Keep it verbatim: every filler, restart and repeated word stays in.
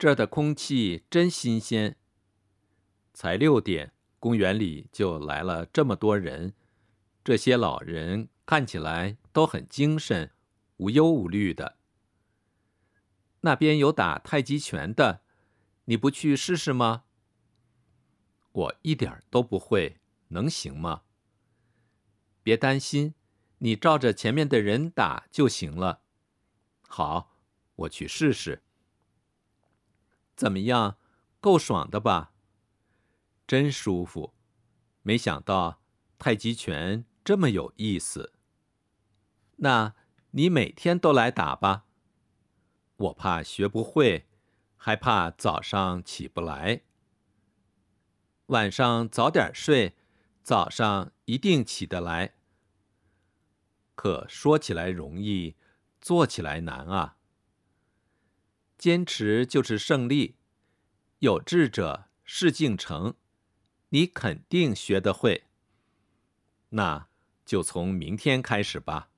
这儿的空气真新鲜。才六点，公园里就来了这么多人，这些老人看起来都很精神，无忧无虑的。那边有打太极拳的，你不去试试吗？我一点都不会，能行吗？别担心，你照着前面的人打就行了。好，我去试试。怎么样，够爽的吧？真舒服，没想到太极拳这么有意思。那你每天都来打吧。我怕学不会，还怕早上起不来。晚上早点睡，早上一定起得来。可说起来容易，做起来难啊。坚持就是胜利，有志者事竟成，你肯定学得会。那就从明天开始吧。